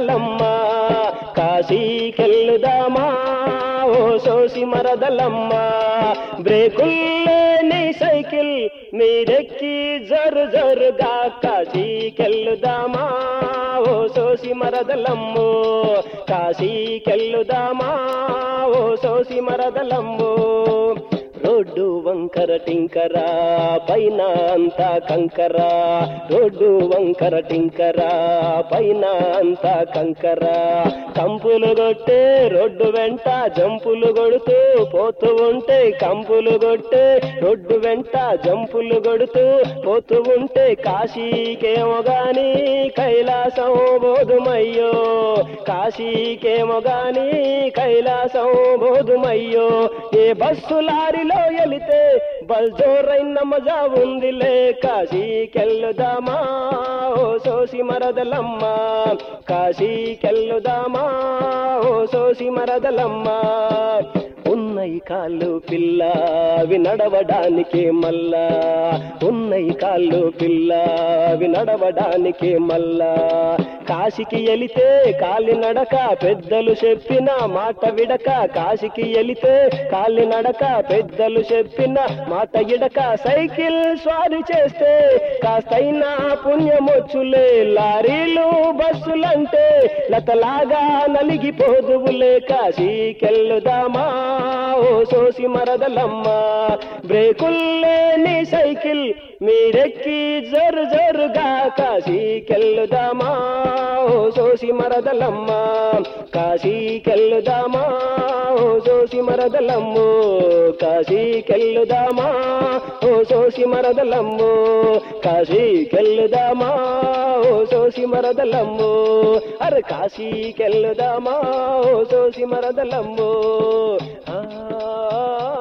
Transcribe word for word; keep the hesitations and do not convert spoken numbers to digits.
మరదలమ్మ కాశీకెళ్ళుదామా ఓ సోసి మరదలమ్మ బ్రేకుల్లేని cycle మీరెక్కి జరు జరుగా కాశీకెళ్ళుదామా ఓ సోసి మరదలమ్మో కాశీకెళ్ళుదామా ఓ సోసి మరదలమ్మో road వంకర టింకరా పైన అంతా కంకరా రోడ్డు వంకర టింకరా పైన అంతా కంకరా కంపులు కొట్టే రోడ్డు వెంట జంపులు కొడుతూ పోతూ ఉంటే కంపులు కొట్టే రోడ్డు వెంట జంపులు కొడుతూ పోతూ ఉంటే కాశీకేమో గాని కైలాసం బోధుమయ్యో కాశీకేమో గాని కైలాసం బోధుమయ్యో ఏ బస్సు లారీలో ఎలితే బల్జోరైన మజా ఉందిలే కాశీకెళ్ళుదామా ఓ సోసి మరదలమ్మ కాశీకెళ్ళుదామా ఓ సోసి మరదలమ్మ ఉన్నయి కాళ్ళు పిల్ల అవి నడవడానికి మల్లా ఉన్నయి కాళ్ళు పిల్ల అవి నడవడానికి మల్లా కాశీకి ఎలితే కాలి నడక పెద్దలు చెప్పిన మాట విడక కాశీకి ఎలితే కాలి నడక పెద్దలు చెప్పిన మాట ఇడక సైకిల్ స్వారీ చేస్తే కాస్తైనా పుణ్యమొచ్చులే లారీలు బస్సులంటే లతలాగా నలిగిపోదువులే కాశీకెళ్ళుదామా ఓ సోసి మరదలమ్మ బ్రేకుల్లేని సైకిల్ మీరెక్కి జరు జరుగా కాశీకెళ్ళుదామా ఓ సోసి మరదలమ్మ కాశీకెళ్ళుదామా ఓ సోసి మరదలమ్మో కాశీకెళ్ళుదామా ఓ సోసి మరదలమ్మో కాశీకెళ్ళుదామా ఓ సోసి మరదలమ్మో అరే కాశీకెళ్ళుదామా ఓ సోసి మరదలమ్మో ఆ